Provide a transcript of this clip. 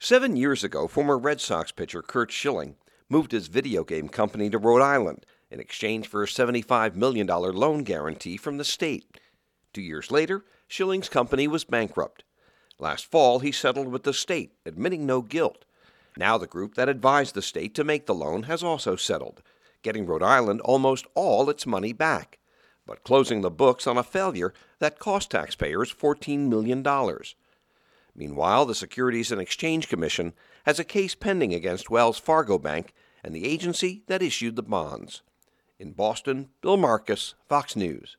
7 years ago, former Red Sox pitcher Curt Schilling moved his video game company to Rhode Island in exchange for a $75 million loan guarantee from the state. 2 years later, Schilling's company was bankrupt. Last fall, he settled with the state, admitting no guilt. Now the group that advised the state to make the loan has also settled, getting Rhode Island almost all its money back, but closing the books on a failure that cost taxpayers $14 million. Meanwhile, the Securities and Exchange Commission has a case pending against Wells Fargo Bank and the agency that issued the bonds. In Boston, Bill Marcus, Fox News.